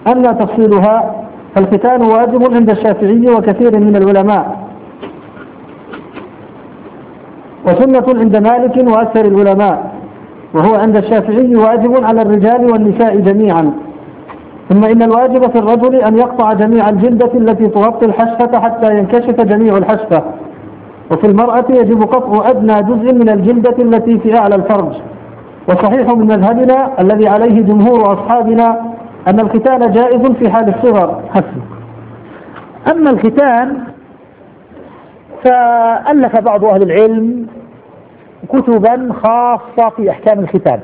أما تفصيلها فالختان واجب عند الشافعي وكثير من العلماء، وسنة عند مالك وأكثر العلماء، وهو عند الشافعي واجب على الرجال والنساء جميعا. ثم إن الواجب في الرجل أن يقطع جميع الجلدة التي تغطي الحشفة حتى ينكشف جميع الحشفة، وفي المرأة يجب قطع أدنى جزء من الجلدة التي في أعلى الفرج. وصحيح من مذهبنا الذي عليه جمهور أصحابنا أن الختان جائز في حال الصغر حسب. أما الختان فألف بعض أهل العلم كتبا خاصة في أحكام الختان،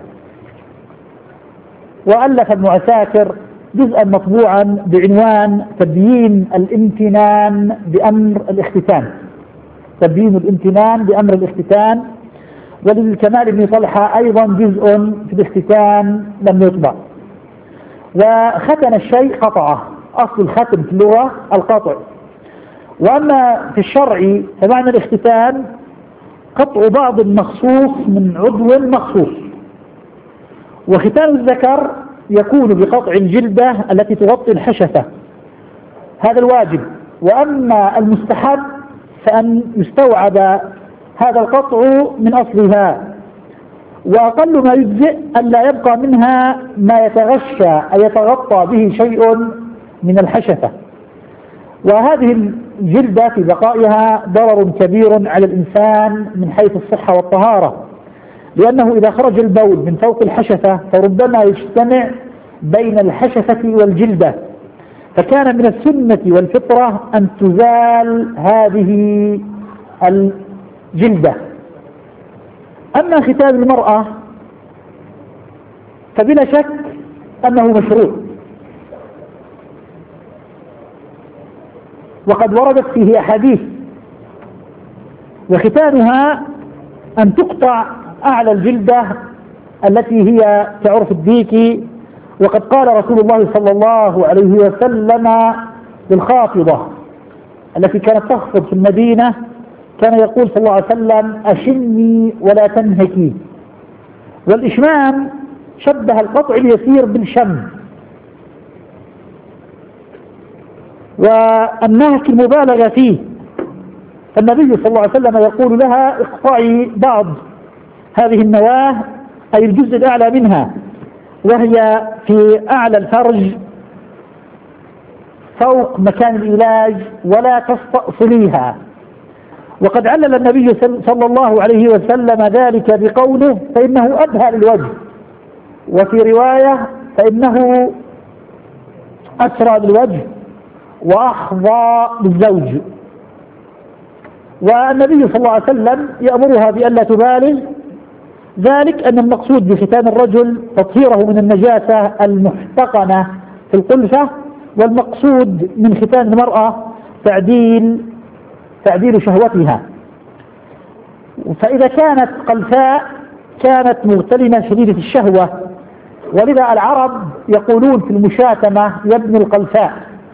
وألف ابن عساكر جزءا مطبوعا بعنوان تبيين الامتنان بأمر الاختتان، تبيين الامتنان بأمر الاختتان. وللكمال بن طلحة أيضا جزء في الاختتان لم يطبع. وختن الشيء قطعه، أصل الختم في اللغة القطع، وأما في الشرع فمعنى الاختتان قطع بعض مخصوص من عضو مخصوص. وختان الذكر يكون بقطع الجلدة التي تغطي الحشفة، هذا الواجب. وأما المستحب فأن يستوعب هذا القطع من أصلها، وأقل ما يجزئ أن لا يبقى منها ما يتغشى أي يتغطى به شيء من الحشفة. وهذه الجلدة في بقائها ضرر كبير على الإنسان من حيث الصحة والطهارة، لأنه إذا خرج البول من فوق الحشفة فربما يجتمع بين الحشفة والجلدة، فكان من السنة والفطرة أن تزال هذه الجلدة. أما ختان المرأة فبلا شك أنه مشروع، وقد وردت فيه أحاديث. وختانها أن تقطع أعلى الجلدة التي هي كعرف الديك، وقد قال رسول الله صلى الله عليه وسلم للخافضة التي كانت تخفض في المدينة، كان يقول صلى الله عليه وسلم: أشمي ولا تنهكي. والإشمام شبه القطع اليسير بالشم، والنهك المبالغة فيه. فالنبي صلى الله عليه وسلم يقول لها: اقطعي بعض هذه النواة، أي الجزء الأعلى منها، وهي في أعلى الفرج فوق مكان العلاج، ولا تستأصليها. وقد علل النبي صلى الله عليه وسلم ذلك بقوله: فإنه أبهى للوجه، وفي رواية: فإنه أسرى للوجه وأحظى للزوج. والنبي صلى الله عليه وسلم يأمرها بألا تبالغ، ذلك أن المقصود بختان الرجل تطهيره من النجاسة المحتقنة في القلفة، والمقصود من ختان المرأة تعديل شهوتها. فإذا كانت قلفاء كانت مغتلمة شديدة الشهوة، ولذا العرب يقولون في المشاتمة: يا ابن القلفاء،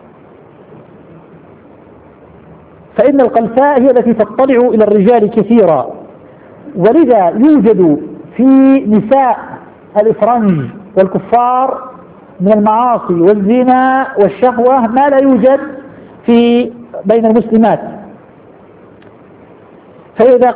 فإن القلفاء هي التي تطلع إلى الرجال كثيرا. ولذا يوجد في نساء الإفرنج والكفار من المعاصي والزنا والشهوة ما لا يوجد بين المسلمات. فإذا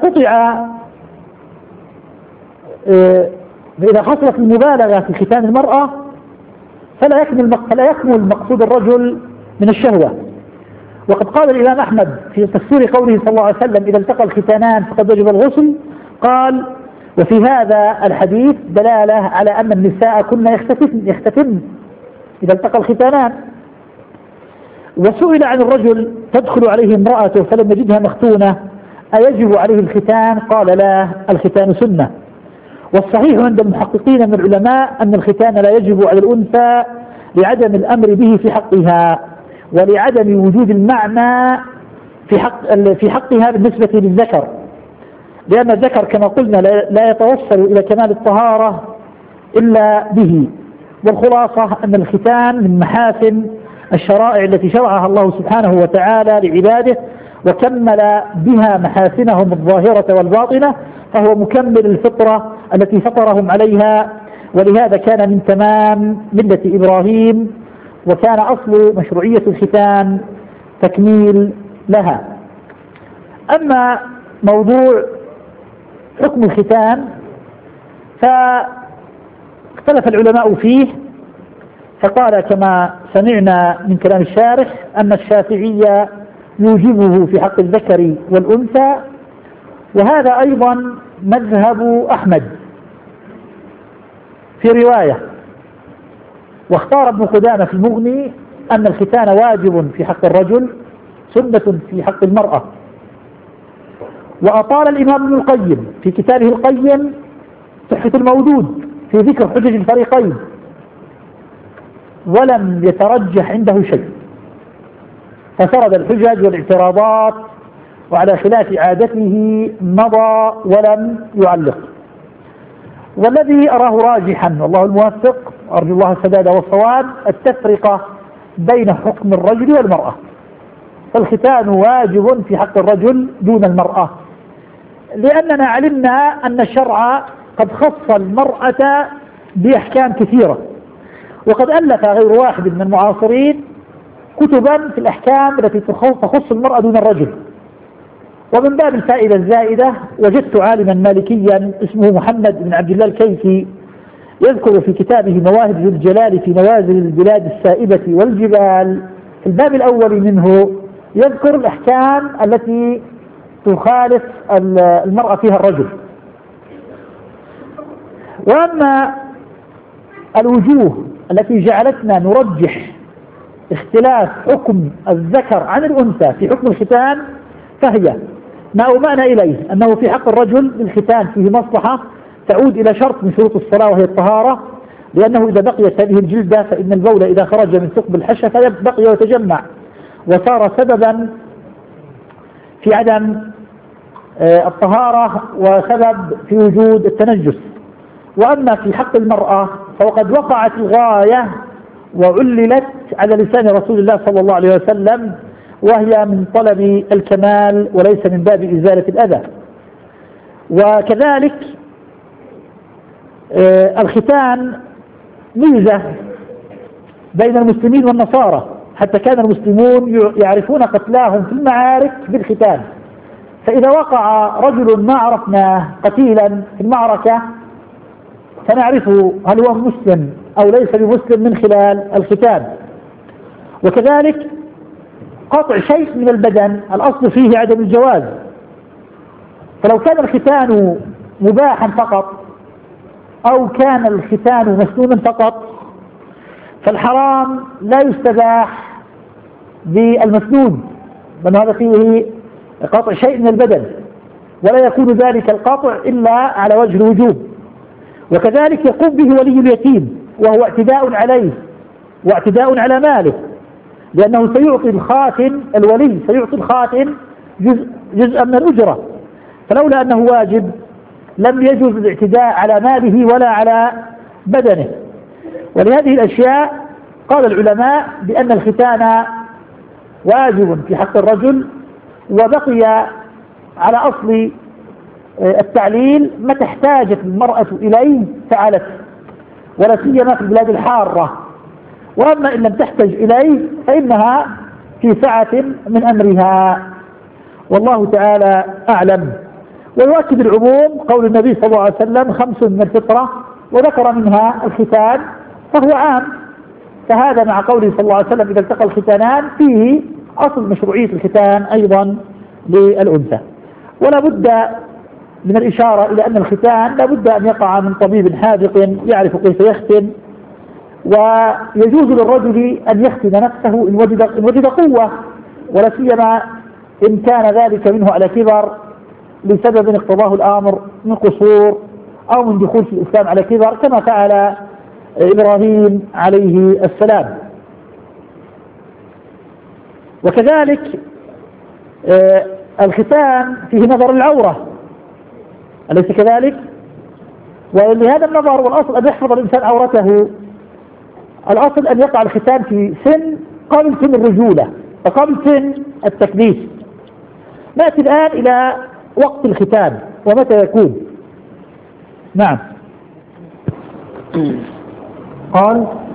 فإذا حصلت المبالغة في ختان المرأة فلا يكمل مقصود الرجل من الشهوة. وقد قال الإمام أحمد في تفسير قوله صلى الله عليه وسلم: إذا التقى الختانان فقد وجب الغسل، قال: وفي هذا الحديث دلالة على أن النساء كن يختتن إذا التقى الختانان. وسئل عن الرجل تدخل عليه امرأته فلم يجدها مختونة أيجب عليه الختان؟ قال: لا، الختان سنة. والصحيح عند المحققين من العلماء أن الختان لا يجب على الأنثى لعدم الأمر به في حقها، ولعدم وجود المعنى في حقها بالنسبة للذكر، لأن الذكر كما قلنا لا يتوصل إلى كمال الطهارة إلا به. والخلاصة أن الختان من محاسن الشرائع التي شرعها الله سبحانه وتعالى لعباده، وكمل بها محاسنهم الظاهرة والباطنة، فهو مكمل الفطرة التي فطرهم عليها. ولهذا كان من تمام ملة إبراهيم وكان أصل مشروعية الختان تكميل لها. أما موضوع حكم الختان فاختلف العلماء فيه، فقال كما سمعنا من كلام الشارح أن الشافعية يوجبه في حق الذكر والأنثى، وهذا أيضا مذهب أحمد في رواية. واختار ابن قدامة في المغني أن الختان واجب في حق الرجل سنة في حق المرأة. وأطال الإمام ابن القيم في كتابه القيم صحة المولود في ذكر حجج الفريقين، ولم يترجح عنده شيء، فسرد الحجج والاعتراضات، وعلى خلاف عادته مضى ولم يعلق. والذي أراه راجحا والله الموفق، أرجو الله السداد والصواب، التفرقة بين حكم الرجل والمرأة، فالختان واجب في حق الرجل دون المرأة، لأننا علمنا أن الشرع قد خص المرأة بأحكام كثيرة، وقد ألف غير واحد من المعاصرين كتبا في الأحكام التي تخص المرأة دون الرجل. ومن باب الفائدة الزائدة وجدت عالما مالكيا اسمه محمد بن عبد الله الكيسي يذكر في كتابه مواهب ذي الجلال في نوازل البلاد السائبة والجبال في الباب الأول منه يذكر الأحكام التي تخالف المرأة فيها الرجل. وأما الوجوه التي جعلتنا نرجح اختلاف حكم الذكر عن الأنثى في حكم الختان فهي ما أومأنا إليه أنه في حق الرجل الختان فيه مصلحة تعود إلى شرط من شروط الصلاة وهي الطهارة، لأنه إذا بقيت هذه الجلدة فإن البول إذا خرج من ثقب الحشفة بقي وتجمع وصار سببا في عدم الطهارة وسبب في وجود التنجس. وأما في حق المرأة فوقد وقعت الغاية وعللت على لسان رسول الله صلى الله عليه وسلم، وهي من طلب الكمال وليس من باب إزالة الأذى. وكذلك الختان ميزة بين المسلمين والنصارى، حتى كان المسلمون يعرفون قتلاهم في المعارك بالختان، فإذا وقع رجل ما عرفناه قتيلا في المعركة فنعرفه هل هو مسلم أو ليس بمسلم من خلال الختان. وكذلك قطع شيء من البدن الأصل فيه عدم الجواز، فلو كان الختان مباحا فقط أو كان الختان مسنونا فقط فالحرام لا يستباح بالمسنون، بل هذا فيه قطع شيء من البدن، ولا يكون ذلك القطع إلا على وجه الوجوب. وكذلك يقوم به ولي اليتيم وهو اعتداء عليه واعتداء على ماله، لأنه سيعطي الخاتم، الولي سيعطي الخاتم جزءا من الأجرة، فلولا أنه واجب لم يجوز الاعتداء على ماله ولا على بدنه. ولهذه الأشياء قال العلماء بأن الختان واجب في حق الرجل، وبقي على أصل التعليل متى احتاجت المرأة إليه فعلت، ولا سيما في البلاد الحارة. وأما إن لم تحتج إليه فإنها في سعة من أمرها، والله تعالى أعلم. ويؤكد العموم قول النبي صلى الله عليه وسلم 5 من الفطرة، وذكر منها الختان فهو عام، فهذا مع قوله صلى الله عليه وسلم إذا التقى الختانان فيه أصل مشروعية الختان أيضا للأنثى. ولا بد من الإشارة إلى أن الختان لا بد أن يقع من طبيب حاذق يعرف كيف يختن، ويجوز للرجل أن يختن نفسه إن وجد قوة، ولا سيما إن كان ذلك منه على كبر لسبب اقتضاه الأمر من قصور أو من دخول في الإسلام على كبر، كما فعل إبراهيم عليه السلام. وكذلك الختان فيه نظر العورة، أليس كذلك؟ ولهذا النظر والأصل أن يحفظ الإنسان عورته، الأصل أن يقع الختان في سن قبل سن الرجولة وقبل سن التكليف. نأتي الآن إلى وقت الختان ومتى يكون. نعم. قال